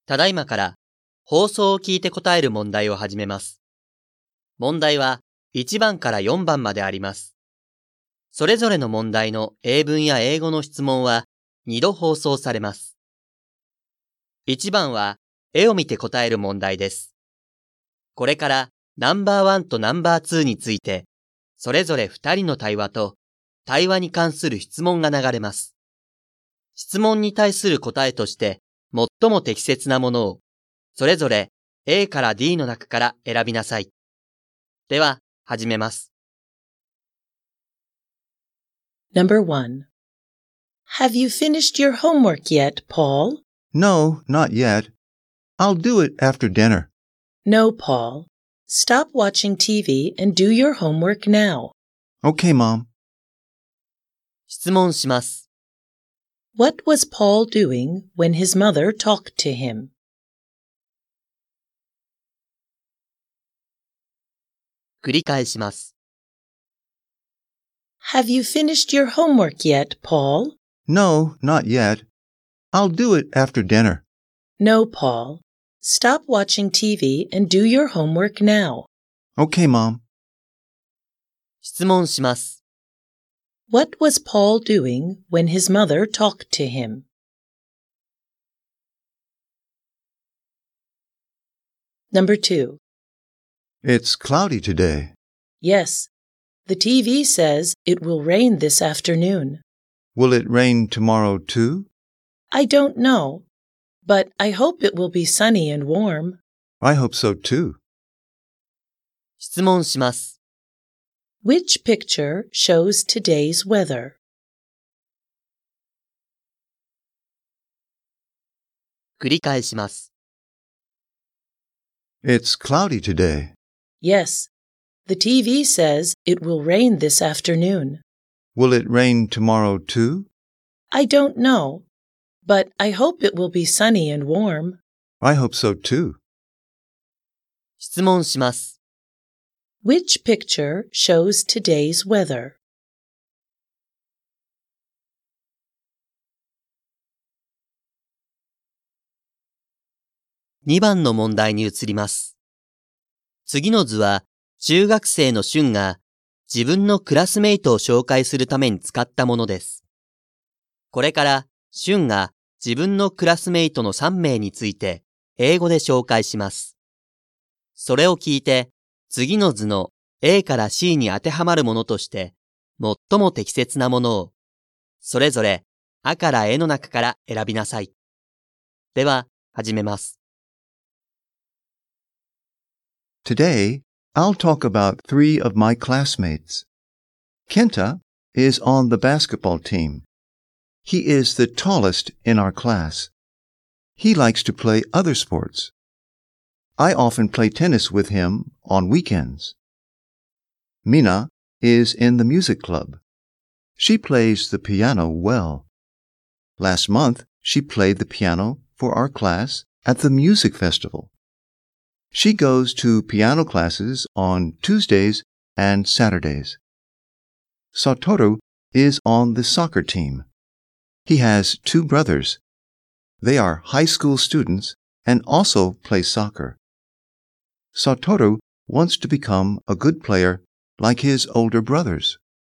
ただいまから放送を聞いて答える問題を始めます。問題は1番から4番まであります。それぞれの問題の英文や英語の質問は2度放送されます。1番は絵を見て答える問題です。これからナンバーワンとナンバーツーについて、それぞれ2人の対話と対話に関する質問が流れます。質問に対する答えとして最も適切なものをそれぞれ A から D の中から選びなさい。では、始めます。 Number 1. Have you finished your homework yet, Paul? No, not yet. I'll do it after dinner. No, Paul. Stop watching TV and do your homework now. Okay, Mom. 質問します。 What was Paul doing when his mother talked to him? 繰り返します。 Have you finished your homework yet, Paul? No, not yet. I'll do it after dinner. No, Paul. Stop watching TV and do your homework now. Okay, Mom. 質問します。 What was Paul doing when his mother talked to him? Number 2. It's cloudy today. Yes. The TV says it will rain this afternoon. Will it rain tomorrow too? I don't know, but I hope it will be sunny and warm. I hope so too. 質問します。 Which picture shows today's weather? 繰り返します。 It's cloudy today. Yes. The TV says it will rain this afternoon. Will it rain tomorrow too? I don't know, but I hope it will be sunny and warm. I hope so too. 質問します。 Which picture shows today's weather? 2番の問題に移ります。次の図は中学生のシュンが自分のクラスメイトを紹介するために使ったものです。これからシュンが自分のクラスメイトの3名について英語で紹介します。それを聞いて次の図の A から C に当てはまるものとして最も適切なものをそれぞれあからえの中から選びなさい。では始めます。 Today, I'll talk about 3 of my classmates. Kenta is on the basketball team. He is the tallest in our class. He likes to play other sports. I often play tennis with him on weekends. Mina is in the music club. She plays the piano well. Last month, she played the piano for our class at the music festival. She goes to piano classes on Tuesdays and Saturdays. Satoru is on the soccer team. He has 2 brothers. They are high school students and also play soccer. Satoru wants to become a good player like his older brothers.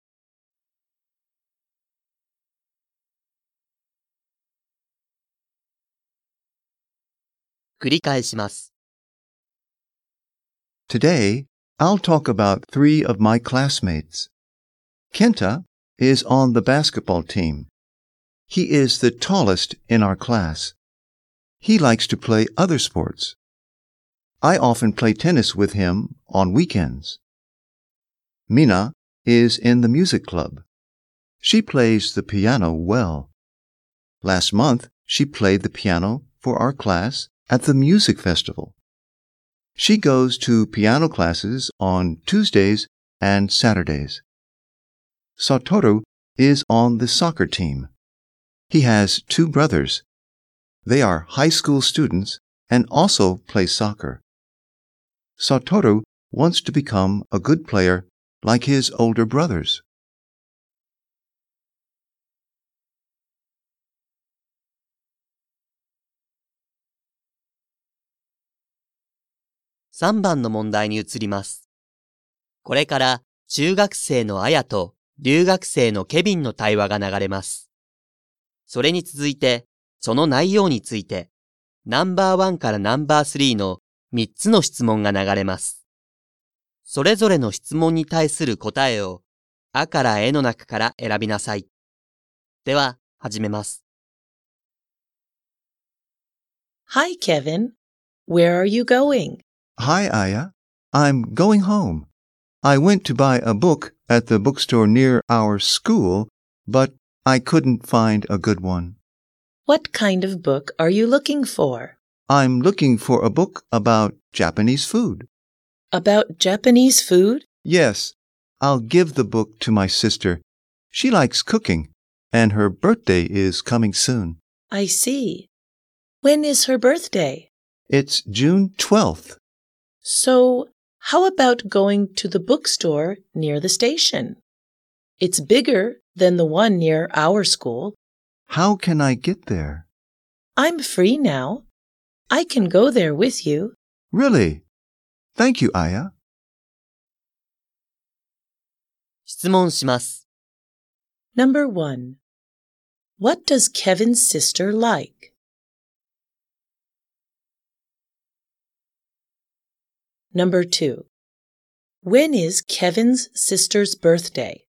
Today, I'll talk about 3 of my classmates. Kenta is on the basketball team. He is the tallest in our class. He likes to play other sports. I often play tennis with him on weekends. Mina is in the music club. She plays the piano well. Last month, she played the piano for our class at the music festival. She goes to piano classes on Tuesdays and Saturdays. Satoru is on the soccer team. He has 2 brothers. They are high school students and also play soccer. Satoru wants to become a good player like his older brothers. 3番の問題に移ります。これから中学生のあやと留学生のケビンの対話が流れます。それに続いて、その内容について、ナンバー1からナンバー3の3つの質問が流れます。それぞれの質問に対する答えを、あからえの中から選びなさい。では、始めます。 Hi, Kevin. Where are you going? Hi, Aya. I'm going home. I went to buy a book at the bookstore near our school, but I couldn't find a good one. What kind of book are you looking for? I'm looking for a book about Japanese food. About Japanese food? Yes, I'll give the book to my sister. She likes cooking, and her birthday is coming soon. I see. When is her birthday? It's June 12th. So, how about going to the bookstore near the station? It's bigger than the one near our school. How can I get there? I'm free now. I can go there with you. Really? Thank you, Aya. 質問します。 Number 1. What does Kevin's sister like? Number 2. When is Kevin's sister's birthday?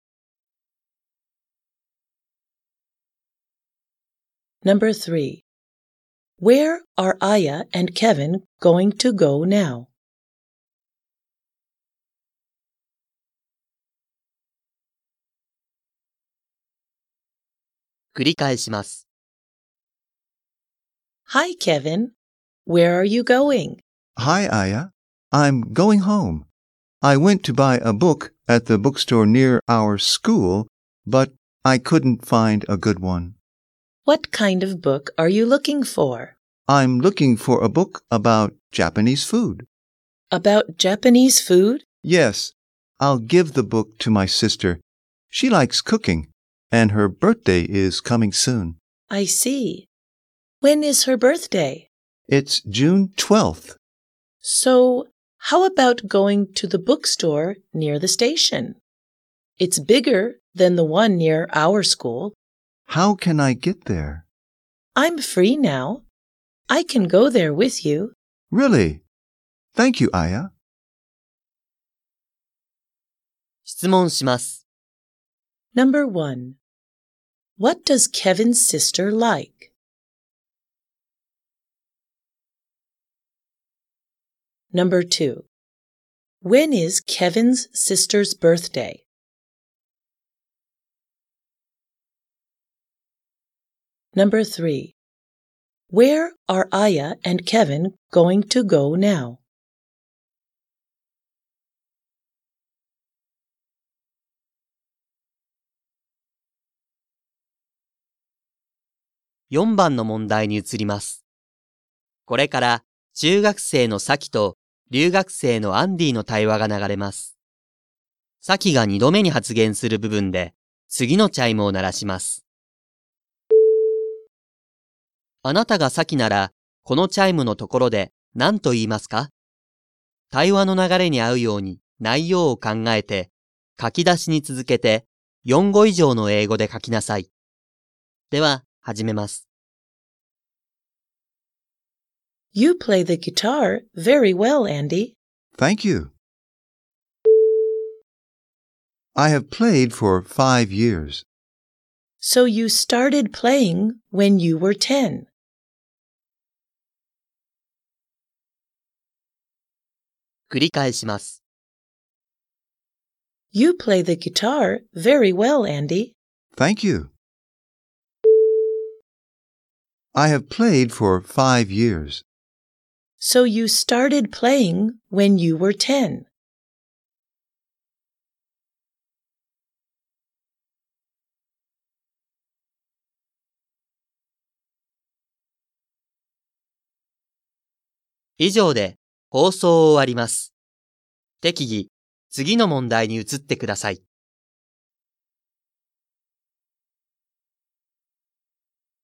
Number 3. Where are Aya and Kevin going to go now? 「繰り返します。 Hi, Kevin. Where are you going? Hi, Aya. I'm going home. I went to buy a book at the bookstore near our school, but I couldn't find a good one. What kind of book are you looking for? I'm looking for a book about Japanese food. About Japanese food? Yes, I'll give the book to my sister. She likes cooking, and her birthday is coming soon. I see. When is her birthday? It's June 12th. So, how about going to the bookstore near the station? It's bigger than the one near our school. How can I get there? I'm free now. I can go there with you. Really? Thank you, Aya. 質問します。 Number 1. What does Kevin's sister like? Number 2. When is Kevin's sister's birthday? Number 3. Where are Aya and Kevin going to go now? 4番の問題に移ります。これから中学生のサキと留学生のアンディの対話が流れます。サキが2度目に発言する部分で次のチャイムを鳴らします。あなたがサキならこのチャイムのところで何と言いますか？対話の流れに合うように内容を考えて書き出しに続けて4語以上の英語で書きなさい。では始めます。 You play the guitar very well, Andy. Thank you. I have played for 5 years. So you started playing when you were 10. 繰り返します。 You play the guitar very well, Andy. Thank you. I have played for 5 years. So you started playing when you were 10. 以上で放送を終わります。適宜、次の問題に移ってください。